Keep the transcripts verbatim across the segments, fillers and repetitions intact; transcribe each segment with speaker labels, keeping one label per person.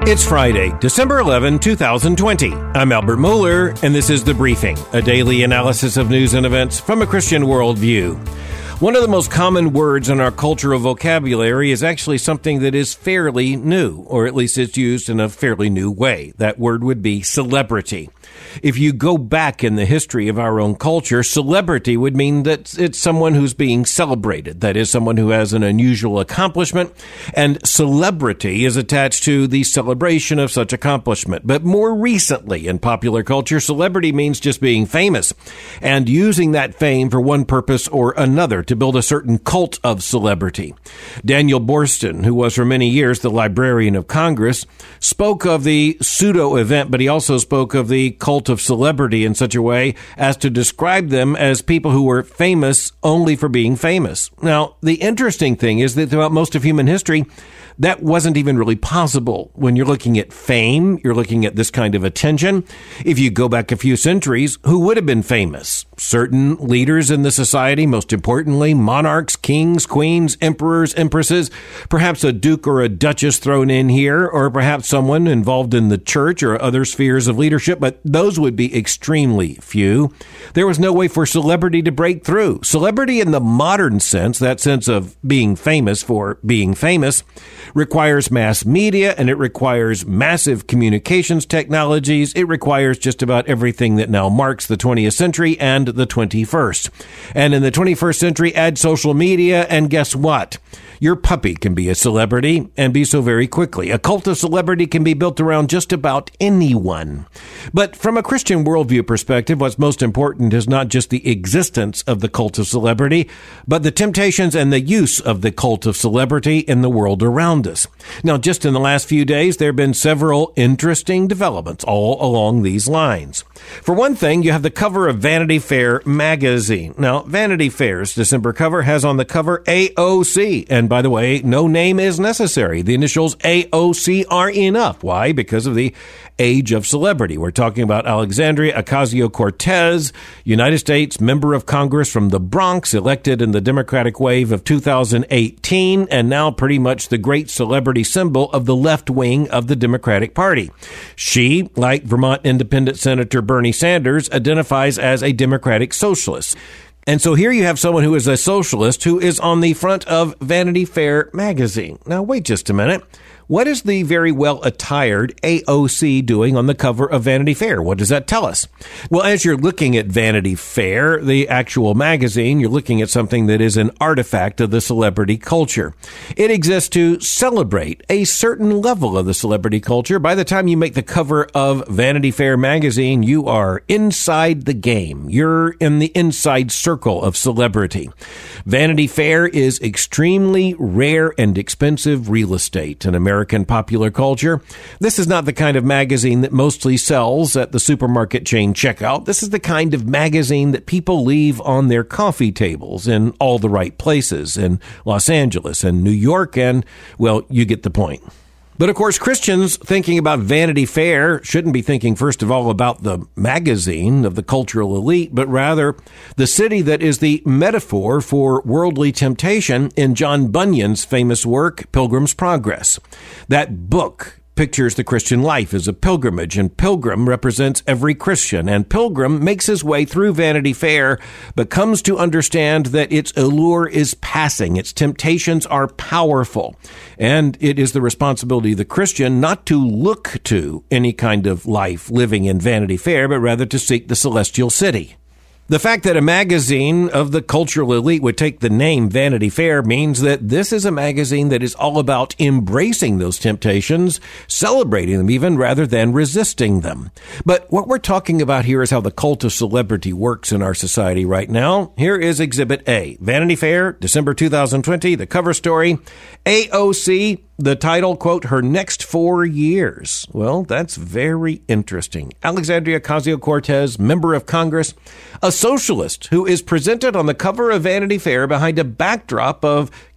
Speaker 1: It's Friday, December eleventh, twenty twenty. I'm Albert Mohler, and this is The Briefing, a daily analysis of news and events from a Christian worldview. One of the most common words in our cultural vocabulary is actually something that is fairly new, or at least it's used in a fairly new way. That word would be celebrity. If you go back in the history of our own culture, celebrity would mean that it's someone who's being celebrated. That is, someone who has an unusual accomplishment, and celebrity is attached to the celebration of such accomplishment. But more recently in popular culture, celebrity means just being famous and using that fame for one purpose or another to build a certain cult of celebrity. Daniel Boorstin, who was for many years the Librarian of Congress, spoke of the pseudo event, but he also spoke of the cult of celebrity in such a way as to describe them as people who were famous only for being famous. Now, the interesting thing is that throughout most of human history, that wasn't even really possible. When you're looking at fame, you're looking at this kind of attention. If you go back a few centuries, who would have been famous? Certain leaders in the society, most importantly, monarchs, kings, queens, emperors, empresses, perhaps a duke or a duchess thrown in here, or perhaps someone involved in the church or other spheres of leadership, but those would be extremely few. There was no way for celebrity to break through. Celebrity in the modern sense, that sense of being famous for being famous, requires mass media, and it requires massive communications technologies. It requires just about everything that now marks the twentieth century and the twenty-first. And in the twenty-first century, add social media, and guess what? Your puppy can be a celebrity, and be so very quickly. A cult of celebrity can be built around just about anyone. But from a Christian worldview perspective, what's most important is not just the existence of the cult of celebrity, but the temptations and the use of the cult of celebrity in the world around us. Now, just in the last few days, there have been several interesting developments all along these lines. For one thing, you have the cover of Vanity Fair magazine. Now, Vanity Fair's December cover has on the cover A O C, and by the way, no name is necessary. The initials A O C are enough. Why? Because of the age of celebrity. We're talking about Alexandria Ocasio-Cortez, United States member of Congress from the Bronx, elected in the Democratic wave of two thousand eighteen, and now pretty much the great celebrity symbol of the left wing of the Democratic Party. She, like Vermont Independent Senator Bernie Sanders, identifies as a Democratic socialist. And so here you have someone who is a socialist who is on the front of Vanity Fair magazine. Now, wait just a minute. What is the very well-attired A O C doing on the cover of Vanity Fair? What does that tell us? Well, as you're looking at Vanity Fair, the actual magazine, you're looking at something that is an artifact of the celebrity culture. It exists to celebrate a certain level of the celebrity culture. By the time you make the cover of Vanity Fair magazine, you are inside the game. You're in the inside circle of celebrity. Vanity Fair is extremely rare and expensive real estate in America. American popular culture. This is not the kind of magazine that mostly sells at the supermarket chain checkout. This is the kind of magazine that people leave on their coffee tables in all the right places in Los Angeles and New York, and, well, you get the point. But of course, Christians thinking about Vanity Fair shouldn't be thinking first of all about the magazine of the cultural elite, but rather the city that is the metaphor for worldly temptation in John Bunyan's famous work, Pilgrim's Progress. That book pictures the Christian life as a pilgrimage, and Pilgrim represents every Christian. And Pilgrim makes his way through Vanity Fair, but comes to understand that its allure is passing, its temptations are powerful, and it is the responsibility of the Christian not to look to any kind of life living in Vanity Fair, but rather to seek the celestial city. The fact that a magazine of the cultural elite would take the name Vanity Fair means that this is a magazine that is all about embracing those temptations, celebrating them even, rather than resisting them. But what we're talking about here is how the cult of celebrity works in our society right now. Here is Exhibit A. Vanity Fair, December two thousand twenty, the cover story. A O C, the title, quote, her next four years. Well, that's very interesting. Alexandria Ocasio-Cortez, member of Congress, a socialist who is presented on the cover of Vanity Fair behind a backdrop of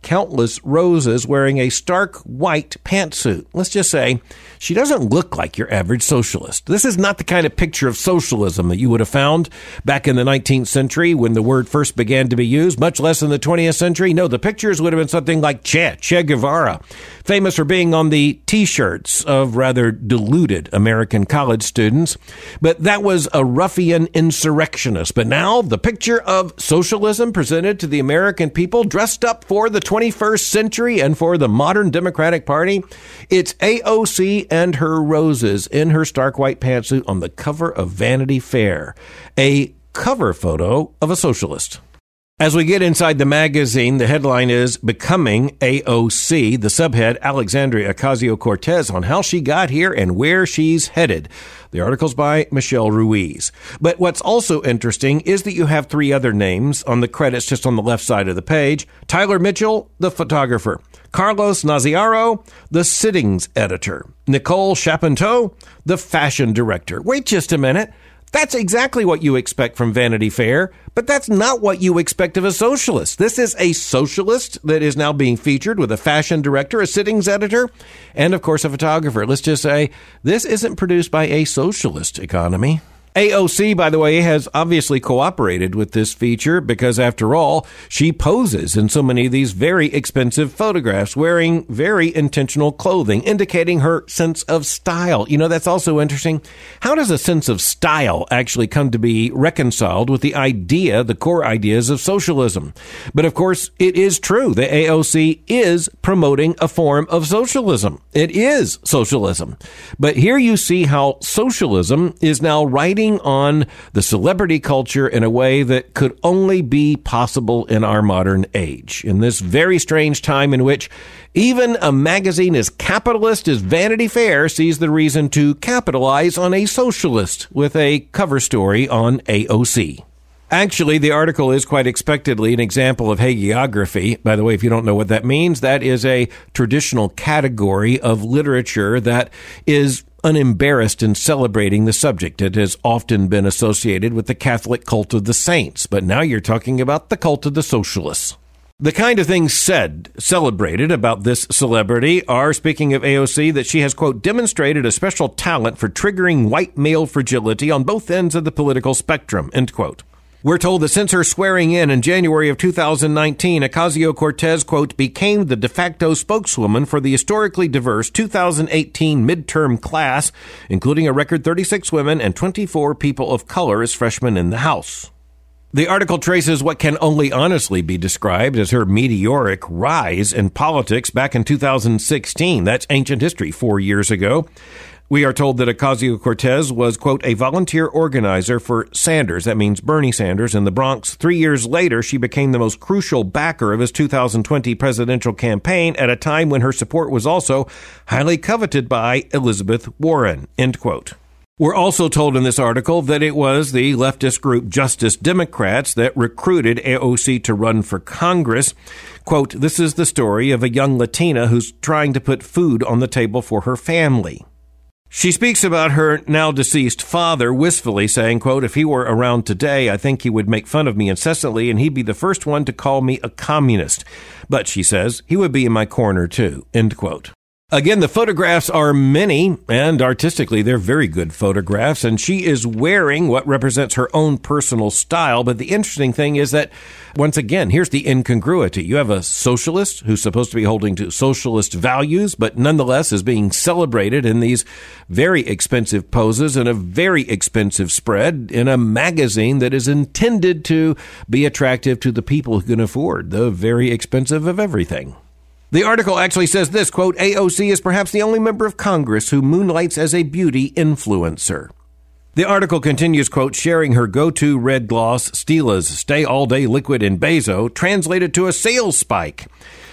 Speaker 1: countless roses wearing a stark white pantsuit. Let's just say she doesn't look like your average socialist. This is not the kind of picture of socialism that you would have found back in the nineteenth century when the word first began to be used, much less in the twentieth century. No, the pictures would have been something like Che, Che Guevara, famous for being on the T-shirts of rather deluded American college students. But that was a ruffian insurrectionist. But now the picture of socialism presented to the American people dressed up for the twenty-first century and for the modern Democratic Party, it's A O C and her roses in her stark white pantsuit on the cover of Vanity Fair, a cover photo of a socialist. As we get inside the magazine, the headline is Becoming A O C, the subhead Alexandria Ocasio-Cortez on how she got here and where she's headed. The article's by Michelle Ruiz. But what's also interesting is that you have three other names on the credits just on the left side of the page. Tyler Mitchell, the photographer. Carlos Naziaro, the sittings editor. Nicole Chapanteau, the fashion director. Wait just a minute. That's exactly what you expect from Vanity Fair, but that's not what you expect of a socialist. This is a socialist that is now being featured with a fashion director, a sittings editor, and, of course, a photographer. Let's just say this isn't produced by a socialist economy. A O C, by the way, has obviously cooperated with this feature because, after all, she poses in so many of these very expensive photographs wearing very intentional clothing, indicating her sense of style. You know, that's also interesting. How does a sense of style actually come to be reconciled with the idea, the core ideas of socialism? But, of course, it is true. The A O C is promoting a form of socialism. It is socialism. But here you see how socialism is now writing on the celebrity culture in a way that could only be possible in our modern age. In this very strange time in which even a magazine as capitalist as Vanity Fair sees the reason to capitalize on a socialist with a cover story on A O C. Actually, the article is quite expectedly an example of hagiography. By the way, if you don't know what that means, that is a traditional category of literature that is unembarrassed in celebrating the subject. It has often been associated with the Catholic cult of the saints, but now you're talking about the cult of the socialists. The kind of things said, celebrated about this celebrity are, speaking of A O C, that she has, quote, demonstrated a special talent for triggering white male fragility on both ends of the political spectrum, end quote. We're told that since her swearing in in January of two thousand nineteen, Ocasio-Cortez, quote, became the de facto spokeswoman for the historically diverse two thousand eighteen midterm class, including a record thirty-six women and twenty-four people of color as freshmen in the House. The article traces what can only honestly be described as her meteoric rise in politics back in two thousand sixteen. That's ancient history, four years ago. We are told that Ocasio-Cortez was, quote, a volunteer organizer for Sanders. That means Bernie Sanders in the Bronx. Three years later, she became the most crucial backer of his two thousand twenty presidential campaign at a time when her support was also highly coveted by Elizabeth Warren, end quote. We're also told in this article that it was the leftist group Justice Democrats that recruited A O C to run for Congress. Quote, this is the story of a young Latina who's trying to put food on the table for her family. She speaks about her now deceased father wistfully, saying, quote, if he were around today, I think he would make fun of me incessantly, and he'd be the first one to call me a communist. But, she says, he would be in my corner, too, end quote. Again, the photographs are many, and artistically, they're very good photographs, and she is wearing what represents her own personal style. But the interesting thing is that, once again, here's the incongruity. You have a socialist who's supposed to be holding to socialist values, but nonetheless is being celebrated in these very expensive poses and a very expensive spread in a magazine that is intended to be attractive to the people who can afford the very expensive of everything. The article actually says this, quote, A O C is perhaps the only member of Congress who moonlights as a beauty influencer. The article continues, quote, sharing her go-to red gloss, Stila's Stay All Day Liquid in Bezo, translated to a sales spike.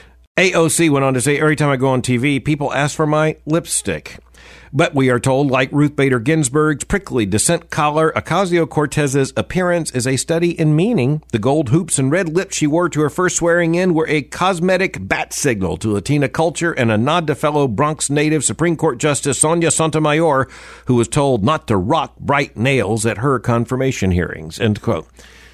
Speaker 1: A O C went on to say, every time I go on T V, people ask for my lipstick. But we are told, like Ruth Bader Ginsburg's prickly dissent collar, Ocasio-Cortez's appearance is a study in meaning. The gold hoops and red lips she wore to her first swearing in were a cosmetic bat signal to Latina culture and a nod to fellow Bronx native Supreme Court Justice Sonia Sotomayor, who was told not to rock bright nails at her confirmation hearings, end quote.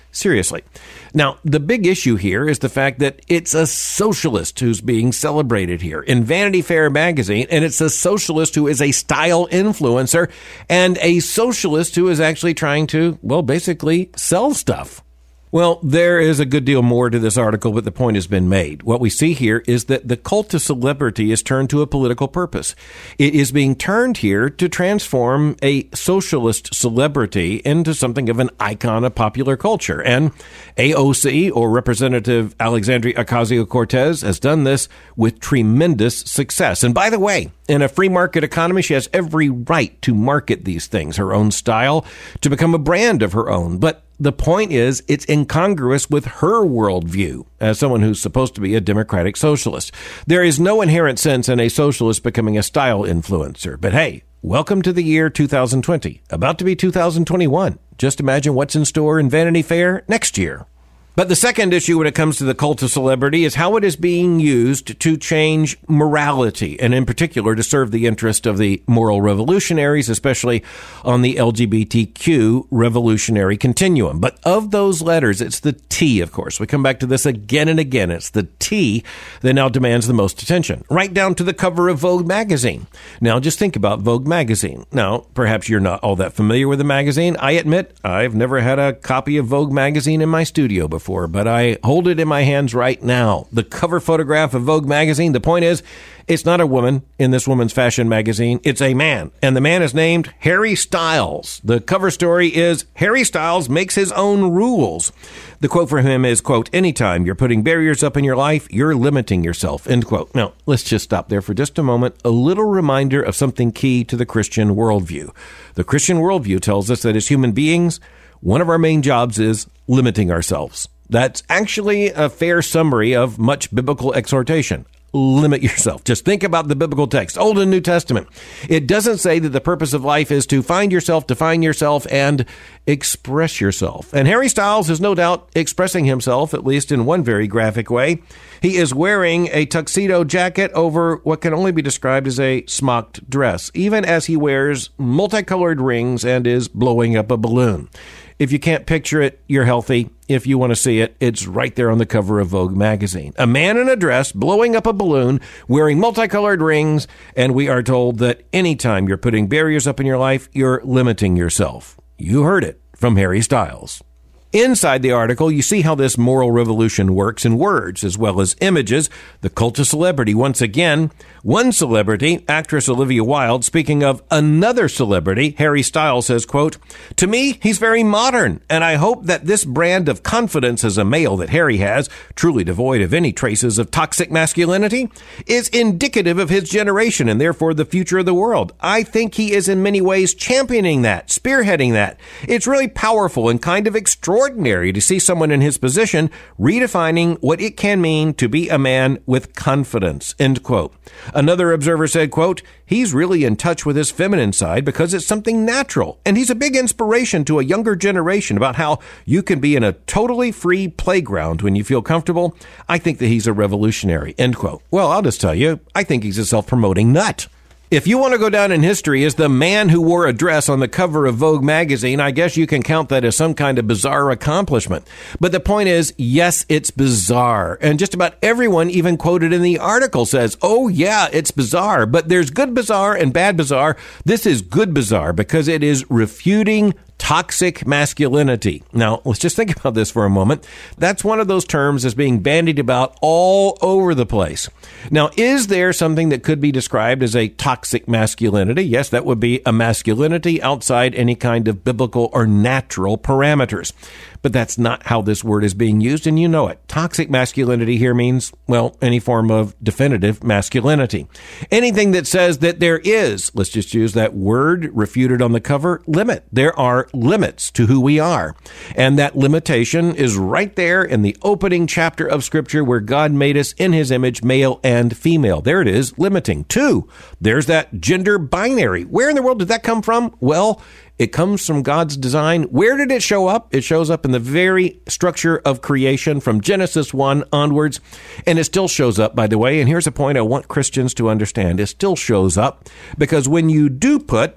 Speaker 1: Seriously. Now, the big issue here is the fact that it's a socialist who's being celebrated here in Vanity Fair magazine, and it's a socialist who is a style influencer and a socialist who is actually trying to, well, basically sell stuff. Well, there is a good deal more to this article, but the point has been made. What we see here is that the cult of celebrity is turned to a political purpose. It is being turned here to transform a socialist celebrity into something of an icon of popular culture. And A O C, or Representative Alexandria Ocasio-Cortez, has done this with tremendous success. And by the way, in a free market economy, she has every right to market these things, her own style, to become a brand of her own. But the point is, it's incongruous with her worldview as someone who's supposed to be a democratic socialist. There is no inherent sense in a socialist becoming a style influencer. But hey, welcome to the year two thousand twenty, about to be two thousand twenty-one. Just imagine what's in store in Vanity Fair next year. But the second issue when it comes to the cult of celebrity is how it is being used to change morality, and in particular to serve the interest of the moral revolutionaries, especially on the L G B T Q revolutionary continuum. But of those letters, it's the T, of course. We come back to this again and again. It's the T that now demands the most attention, right down to the cover of Vogue magazine. Now, just think about Vogue magazine. Now, perhaps you're not all that familiar with the magazine. I admit I've never had a copy of Vogue magazine in my studio before. But I hold it in my hands right now. The cover photograph of Vogue magazine, the point is, it's not a woman in this woman's fashion magazine. It's a man. And the man is named Harry Styles. The cover story is, Harry Styles makes his own rules. The quote from him is, quote, "Anytime you're putting barriers up in your life, you're limiting yourself," end quote. Now, let's just stop there for just a moment. A little reminder of something key to the Christian worldview. The Christian worldview tells us that as human beings, one of our main jobs is limiting ourselves. That's actually a fair summary of much biblical exhortation. Limit yourself. Just think about the biblical text, Old and New Testament. It doesn't say that the purpose of life is to find yourself, define yourself, and express yourself. And Harry Styles is no doubt expressing himself, at least in one very graphic way. He is wearing a tuxedo jacket over what can only be described as a smocked dress, even as he wears multicolored rings and is blowing up a balloon. If you can't picture it, you're healthy. If you want to see it, it's right there on the cover of Vogue magazine. A man in a dress blowing up a balloon, wearing multicolored rings, and we are told that anytime you're putting barriers up in your life, you're limiting yourself. You heard it from Harry Styles. Inside the article, you see how this moral revolution works in words as well as images. The cult of celebrity, once again. One celebrity, actress Olivia Wilde, speaking of another celebrity, Harry Styles says, quote, "To me, he's very modern, and I hope that this brand of confidence as a male that Harry has, truly devoid of any traces of toxic masculinity, is indicative of his generation and therefore the future of the world. I think he is in many ways championing that, spearheading that. It's really powerful and kind of extraordinary. Ordinary to see someone in his position redefining what it can mean to be a man with confidence," end quote. Another observer said, quote, "He's really in touch with his feminine side because it's something natural, and he's a big inspiration to a younger generation about how you can be in a totally free playground when you feel comfortable. I think that he's a revolutionary," end quote. Well, I'll just tell you, I think he's a self-promoting nut. If you want to go down in history as the man who wore a dress on the cover of Vogue magazine, I guess you can count that as some kind of bizarre accomplishment. But the point is, yes, it's bizarre. And just about everyone even quoted in the article says, oh, yeah, it's bizarre. But there's good bizarre and bad bizarre. This is good bizarre because it is refuting toxic masculinity. Now, let's just think about this for a moment. That's one of those terms that's being bandied about all over the place. Now, is there something that could be described as a toxic masculinity? Yes, that would be a masculinity outside any kind of biblical or natural parameters. But that's not how this word is being used, and you know it. Toxic masculinity here means, well, any form of definitive masculinity. Anything that says that there is, let's just use that word refuted on the cover, limit. There are limits to who we are. And that limitation is right there in the opening chapter of Scripture where God made us in his image, male and female. There it is, limiting. Two, there's that gender binary. Where in the world did that come from? Well, it comes from God's design. Where did it show up? It shows up in the very structure of creation from Genesis one onwards. And it still shows up, by the way. And here's a point I want Christians to understand. It still shows up because when you do put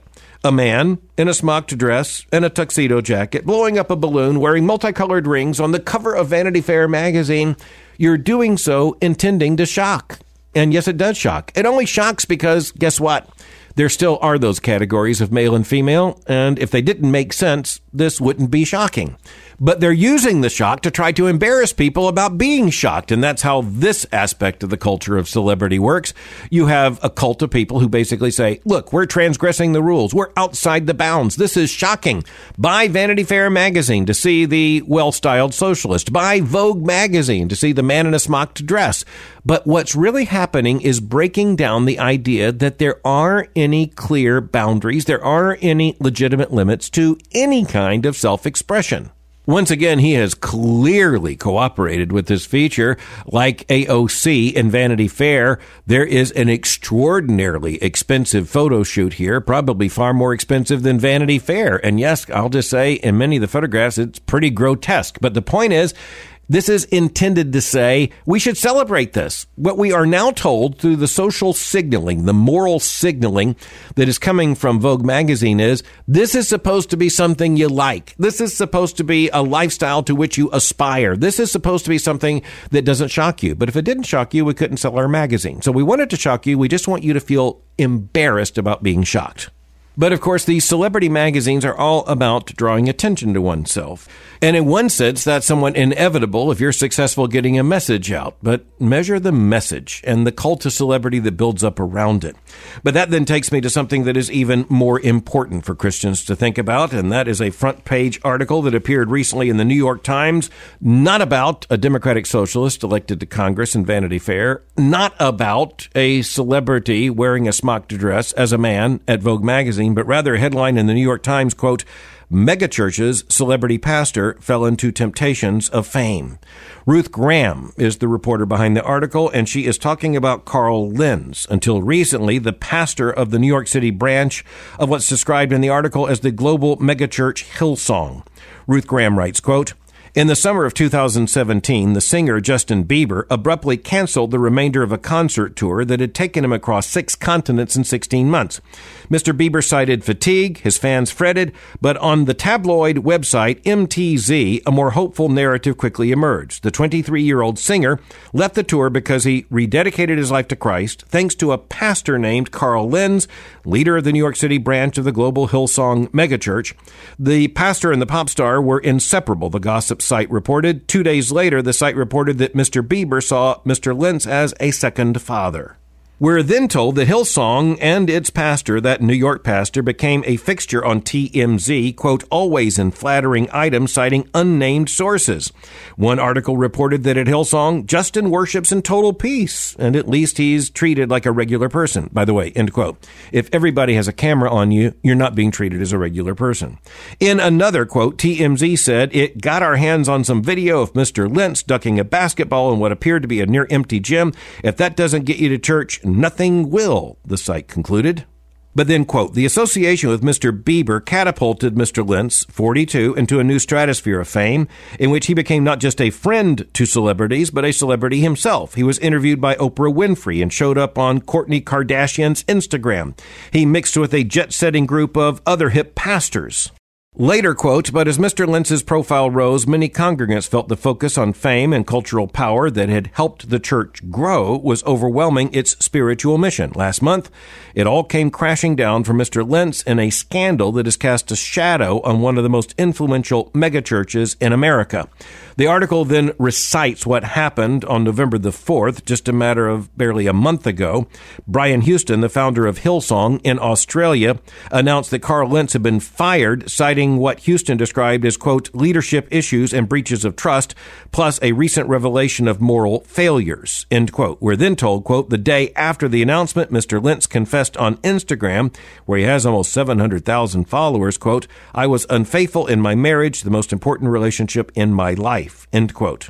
Speaker 1: A man in a smocked dress and a tuxedo jacket, blowing up a balloon, wearing multicolored rings on the cover of Vanity Fair magazine. You're doing so intending to shock. And yes, it does shock. It only shocks because, guess what? There still are those categories of male and female, and if they didn't make sense, this wouldn't be shocking. But they're using the shock to try to embarrass people about being shocked, and that's how this aspect of the culture of celebrity works. You have a cult of people who basically say, look, we're transgressing the rules. We're outside the bounds. This is shocking. Buy Vanity Fair magazine to see the well-styled socialist. Buy Vogue magazine to see the man in a smocked dress. But what's really happening is breaking down the idea that there aren't any clear boundaries. There aren't any legitimate limits to any kind of self-expression. Once again, he has clearly cooperated with this feature. Like A O C and Vanity Fair, there is an extraordinarily expensive photo shoot here, probably far more expensive than Vanity Fair. And yes, I'll just say, in many of the photographs, it's pretty grotesque. But the point is, this is intended to say we should celebrate this. What we are now told through the social signaling, the moral signaling that is coming from Vogue magazine is this is supposed to be something you like. This is supposed to be a lifestyle to which you aspire. This is supposed to be something that doesn't shock you. But if it didn't shock you, we couldn't sell our magazine. So we want it to shock you. We just want you to feel embarrassed about being shocked. But of course, these celebrity magazines are all about drawing attention to oneself. And in one sense, that's somewhat inevitable if you're successful getting a message out. But measure the message and the cult of celebrity that builds up around it. But that then takes me to something that is even more important for Christians to think about, and that is a front page article that appeared recently in the New York Times, not about a Democratic socialist elected to Congress in Vanity Fair, not about a celebrity wearing a smocked dress as a man at Vogue magazine, but rather a headline in the New York Times, quote, megachurch's celebrity pastor fell into temptations of fame. Ruth Graham is the reporter behind the article, and she is talking about Carl Lentz, until recently the pastor of the New York City branch of what's described in the article as the global megachurch Hillsong. Ruth Graham writes, quote, in the summer of two thousand seventeen, the singer Justin Bieber abruptly canceled the remainder of a concert tour that had taken him across six continents in sixteen months. Mister Bieber cited fatigue, his fans fretted, but on the tabloid website M T Z, a more hopeful narrative quickly emerged. The twenty-three-year-old singer left the tour because he rededicated his life to Christ thanks to a pastor named Carl Lentz, leader of the New York City branch of the global Hillsong megachurch. The pastor and the pop star were inseparable, the gossip site reported. Two days later, the site reported that Mister Bieber saw Mister Lentz as a second father. We're then told that Hillsong and its pastor, that New York pastor, became a fixture on T M Z, quote, always in flattering items, citing unnamed sources. One article reported that at Hillsong, Justin worships in total peace, and at least he's treated like a regular person. By the way, end quote. If everybody has a camera on you, you're not being treated as a regular person. In another quote, T M Z said, it got our hands on some video of Mister Lentz ducking a basketball in what appeared to be a near-empty gym. If that doesn't get you to church, nothing will, the site concluded. But then, quote, the association with Mister Bieber catapulted Mister Lentz, forty-two, into a new stratosphere of fame, in which he became not just a friend to celebrities, but a celebrity himself. He was interviewed by Oprah Winfrey and showed up on Kourtney Kardashian's Instagram. He mixed with a jet-setting group of other hip pastors. Later, quote, but as Mister Lentz's profile rose, many congregants felt the focus on fame and cultural power that had helped the church grow was overwhelming its spiritual mission. Last month, it all came crashing down for Mister Lentz in a scandal that has cast a shadow on one of the most influential megachurches in America. The article then recites what happened on November the fourth, just a matter of barely a month ago. Brian Houston, the founder of Hillsong in Australia, announced that Carl Lentz had been fired, citing what Houston described as, quote, leadership issues and breaches of trust, plus a recent revelation of moral failures, end quote. We're then told, quote, the day after the announcement, Mister Lentz confessed on Instagram, where he has almost seven hundred thousand followers, quote, I was unfaithful in my marriage, the most important relationship in my life, end quote.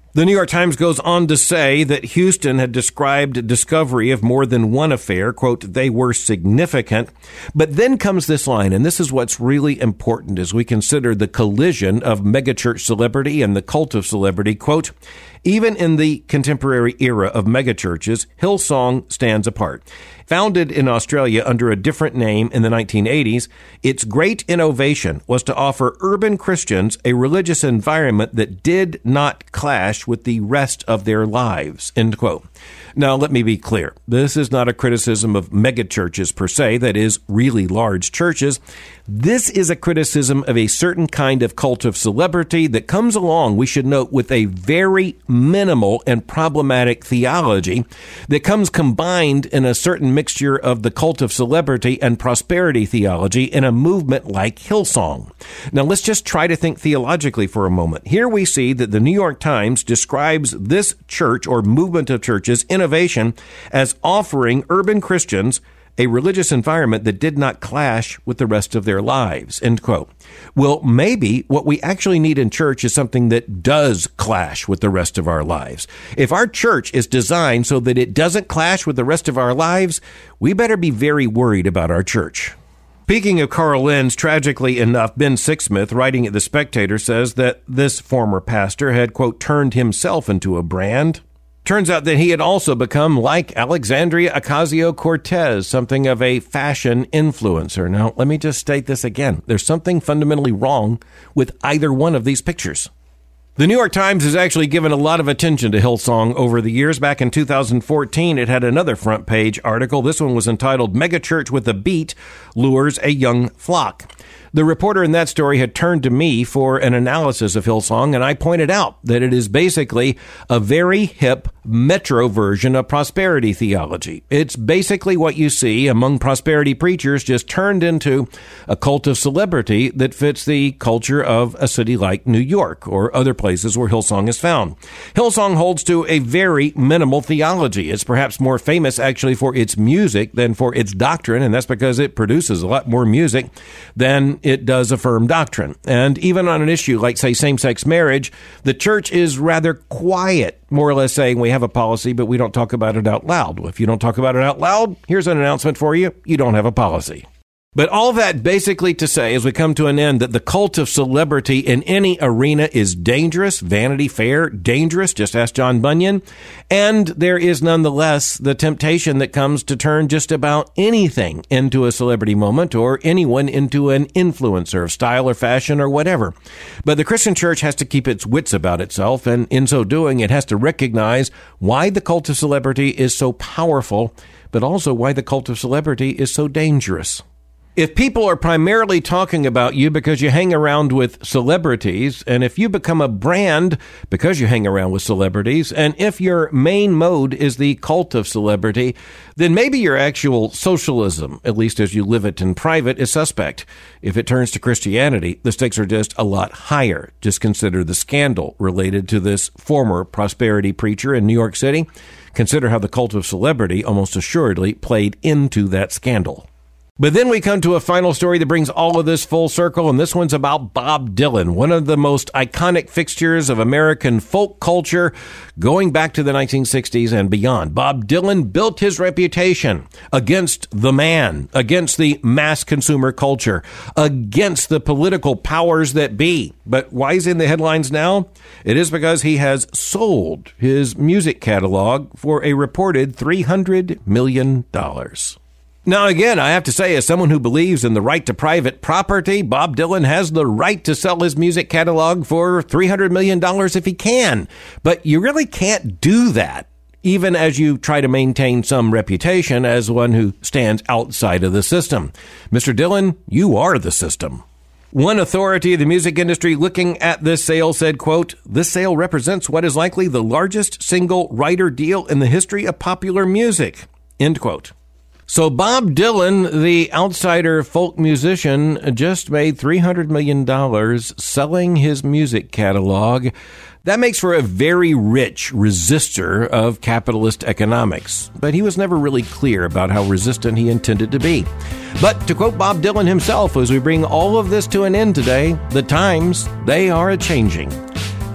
Speaker 1: The New York Times goes on to say that Houston had described discovery of more than one affair. Quote, they were significant. But then comes this line, and this is what's really important as we consider the collision of megachurch celebrity and the cult of celebrity. Quote, even in the contemporary era of megachurches, Hillsong stands apart. Founded in Australia under a different name in the nineteen eighties, its great innovation was to offer urban Christians a religious environment that did not clash with the rest of their lives, end quote. Now, let me be clear. This is not a criticism of megachurches per se, that is, really large churches. This is a criticism of a certain kind of cult of celebrity that comes along, we should note, with a very minimal and problematic theology that comes combined in a certain mixture of the cult of celebrity and prosperity theology in a movement like Hillsong. Now, let's just try to think theologically for a moment. Here we see that the New York Times describes this church or movement of churches, innovation, as offering urban Christians a religious environment that did not clash with the rest of their lives, end quote. Well, maybe what we actually need in church is something that does clash with the rest of our lives. If our church is designed so that it doesn't clash with the rest of our lives, we better be very worried about our church. Speaking of Carl Lenz, tragically enough, Ben Sixsmith, writing at The Spectator, says that this former pastor had, quote, turned himself into a brand. Turns out that he had also become, like Alexandria Ocasio-Cortez, something of a fashion influencer. Now, let me just state this again. There's something fundamentally wrong with either one of these pictures. The New York Times has actually given a lot of attention to Hillsong over the years. Back in two thousand fourteen, it had another front page article. This one was entitled, Megachurch with a Beat Lures a Young Flock. The reporter in that story had turned to me for an analysis of Hillsong, and I pointed out that it is basically a very hip metro version of prosperity theology. It's basically what you see among prosperity preachers, just turned into a cult of celebrity that fits the culture of a city like New York or other places where Hillsong is found. Hillsong holds to a very minimal theology. It's perhaps more famous actually for its music than for its doctrine, and that's because it produces a lot more music than it does affirm doctrine. And even on an issue like, say, same-sex marriage, the church is rather quiet, more or less saying we have a policy, but we don't talk about it out loud. Well, if you don't talk about it out loud, here's an announcement for you. You don't have a policy. But all that basically to say, as we come to an end, that the cult of celebrity in any arena is dangerous, Vanity Fair, dangerous, just ask John Bunyan. And there is nonetheless the temptation that comes to turn just about anything into a celebrity moment or anyone into an influencer of style or fashion or whatever. But the Christian church has to keep its wits about itself, and in so doing, it has to recognize why the cult of celebrity is so powerful, but also why the cult of celebrity is so dangerous. If people are primarily talking about you because you hang around with celebrities, and if you become a brand because you hang around with celebrities, and if your main mode is the cult of celebrity, then maybe your actual socialism, at least as you live it in private, is suspect. If it turns to Christianity, the stakes are just a lot higher. Just consider the scandal related to this former prosperity preacher in New York City. Consider how the cult of celebrity almost assuredly played into that scandal. But then we come to a final story that brings all of this full circle, and this one's about Bob Dylan, one of the most iconic fixtures of American folk culture going back to the nineteen sixties and beyond. Bob Dylan built his reputation against the man, against the mass consumer culture, against the political powers that be. But why is he in the headlines now? It is because he has sold his music catalog for a reported three hundred million dollars. Now, again, I have to say, as someone who believes in the right to private property, Bob Dylan has the right to sell his music catalog for three hundred million dollars if he can. But you really can't do that, even as you try to maintain some reputation as one who stands outside of the system. Mister Dylan, you are the system. One authority of the music industry looking at this sale said, quote, this sale represents what is likely the largest single writer deal in the history of popular music, end quote. So Bob Dylan, the outsider folk musician, just made three hundred million dollars selling his music catalog. That makes for a very rich resistor of capitalist economics. But he was never really clear about how resistant he intended to be. But to quote Bob Dylan himself, as we bring all of this to an end today, the times, they are a-changing.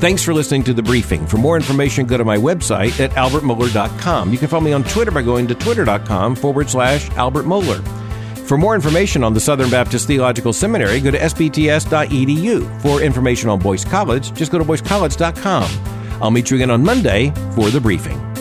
Speaker 1: Thanks for listening to The Briefing. For more information, go to my website at albert mohler dot com. You can follow me on Twitter by going to twitter.com forward slash Albert Mohler. For more information on the Southern Baptist Theological Seminary, go to s b t s dot e d u. For information on Boyce College, just go to boyce college dot com. I'll meet you again on Monday for The Briefing.